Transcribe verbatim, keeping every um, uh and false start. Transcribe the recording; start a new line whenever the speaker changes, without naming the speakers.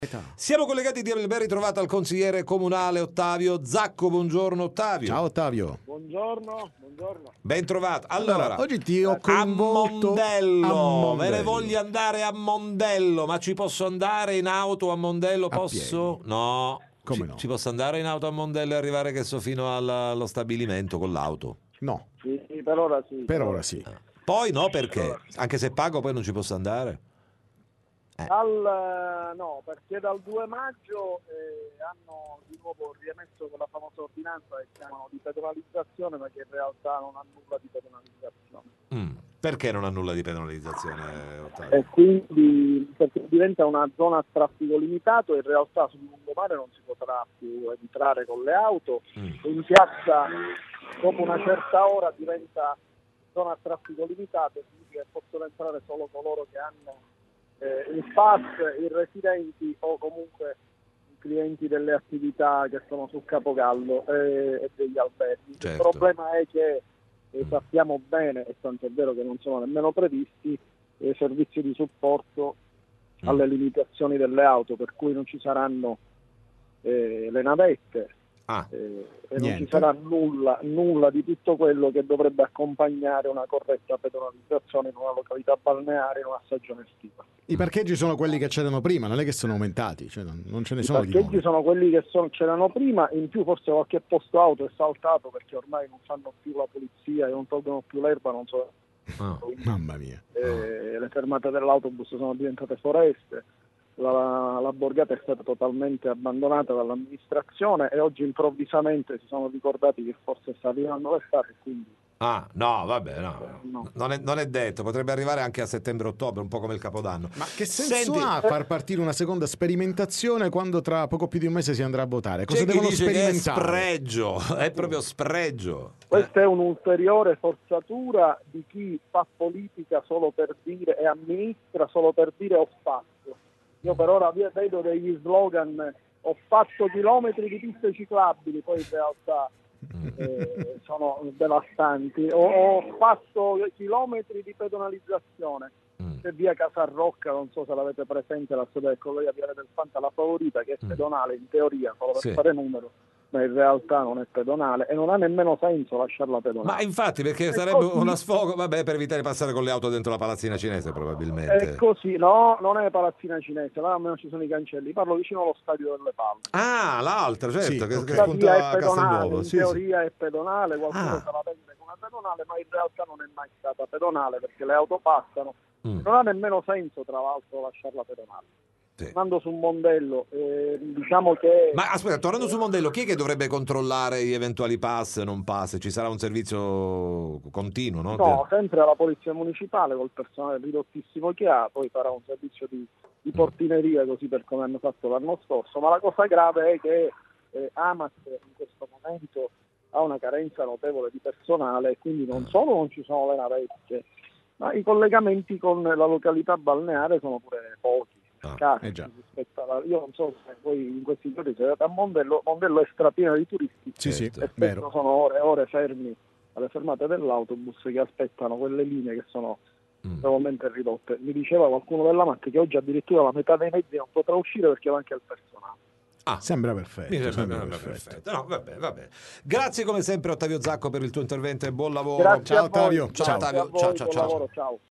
Siamo collegati di ben ritrovato al consigliere comunale Ottavio Zacco. Buongiorno Ottavio.
Ciao Ottavio.
Buongiorno, buongiorno.
Ben trovato. Allora,
Allora, oggi ti ho
a
coinvolto
Mondello.
a Mondello.
Me ne voglio andare a Mondello, ma ci posso andare in auto a Mondello?
A
Posso?
piedi.
No.
Come
ci,
no?
Ci posso andare in auto a Mondello e arrivare che so fino alla- allo stabilimento con l'auto?
No,
Sì, sì, per ora sì.
per ora sì.
Poi no, perché? Anche se pago poi non ci posso andare?
Dal, no, perché dal due maggio eh, hanno di nuovo riemesso quella famosa ordinanza che chiamano di pedonalizzazione, ma che in realtà non ha nulla di pedonalizzazione.
Mm. Perché non ha nulla di penalizzazione, Ottavio?
E quindi perché diventa una zona a traffico limitato, in realtà sul lungomare non si potrà più entrare con le auto,
Mm.
in piazza dopo una certa ora diventa zona a traffico limitato, significa che possono entrare solo coloro che hanno eh, il pass, i residenti o comunque i clienti delle attività che sono sul Capogallo e, e degli alberghi.
Certo.
Il problema è che eh, sappiamo bene, e tanto è vero che non sono nemmeno previsti, eh, servizi di supporto
Mm.
alle limitazioni delle auto, per cui non ci saranno eh, le navette,
Ah.
eh, e non
Niente.
ci sarà nulla, nulla di tutto quello che dovrebbe accompagnare una corretta pedonalizzazione in una località balneare in una stagione estiva.
I parcheggi sono quelli che c'erano prima, non è che sono aumentati, cioè non non ce ne
I
sono di
parcheggi
nuovi.
sono quelli che sono- c'erano prima, in più forse qualche posto auto è saltato perché ormai non fanno più la polizia e non tolgono più l'erba, non so,
Ah.
Mamma mia.
eh, le fermate dell'autobus sono diventate foreste, la, la borgata è stata totalmente abbandonata dall'amministrazione e oggi improvvisamente si sono ricordati che forse sta arrivando l'estate, quindi
Ah, no, vabbè, no.
No.
Non, è, non è detto, potrebbe arrivare anche a settembre-ottobre, un po' come il Capodanno.
Ma che senso
Senti,
ha far partire una seconda sperimentazione quando tra poco più di un mese si andrà a votare? Cosa
c'è chi
devono
dice che è
sperimentare?
spregio, è proprio spregio.
questa è un'ulteriore forzatura di chi fa politica solo per dire e amministra solo per dire ho fatto. Io per ora vedo degli slogan, ho fatto chilometri di piste ciclabili, poi in realtà eh, sono devastanti, ho, ho fatto chilometri di pedonalizzazione.
Mm.
C'è via Casarrocca, non so se l'avete presente, la storia del collega Viale del Fanta, la Favorita, che è
Mm.
pedonale in teoria, solo per
Sì.
fare numero, ma in realtà non è pedonale e non ha nemmeno senso lasciarla pedonale.
Ma infatti, perché
È
sarebbe
così.
una sfogo, vabbè, per evitare di passare con le auto dentro la palazzina cinese, probabilmente.
È così, no, non è palazzina cinese, là almeno ci sono i cancelli, parlo vicino allo stadio delle Palme.
Ah, l'altra, certo,
Sì,
che,
ok.
che
La
spunta
via
a
è pedonale,
Castelnuovo.
in
Sì, sì.
teoria è pedonale, qualcuno
Ah.
se la vende come pedonale, ma in realtà non è mai stata pedonale perché le auto passano.
Mm.
Non ha nemmeno senso, tra l'altro, lasciarla pedonale.
Sì.
Tornando su Mondello, eh, diciamo che...
Ma aspetta, tornando sul Mondello, chi è che dovrebbe controllare gli eventuali pass e non pass? Ci sarà un servizio continuo, no?
No, sempre alla polizia municipale col personale ridottissimo che ha, poi farà un servizio di, di portineria così per come hanno fatto l'anno scorso, ma la cosa grave è che eh, Amas in questo momento ha una carenza notevole di personale e quindi non solo non ci sono le navette, ma i collegamenti con la località balneare sono pure pochi.
Ah,
scarsi
eh già.
rispetto alla- io non so se voi in questi giorni siete andati a Mondello, Mondello è strapieno di turisti
Sì, sì,
Certo.
e spesso
vero.
sono ore e ore fermi alle fermate dell'autobus che aspettano quelle linee che sono
Mm.
estremamente ridotte. Mi diceva qualcuno della M A C che oggi addirittura la metà dei mezzi non potrà uscire perché manca il personale.
Ah,
Sembra perfetto.
mi sembra,
sembra
sembra
perfetto.
perfetto. No, vabbè, vabbè. Grazie come sempre Ottavio Zacco per il tuo intervento e buon lavoro.
Grazie
Ciao,
a voi.
Ottavio.
Ciao,
Grazie
Ottavio.
a voi,
Ciao, ciao,
buon
ciao.
lavoro, ciao.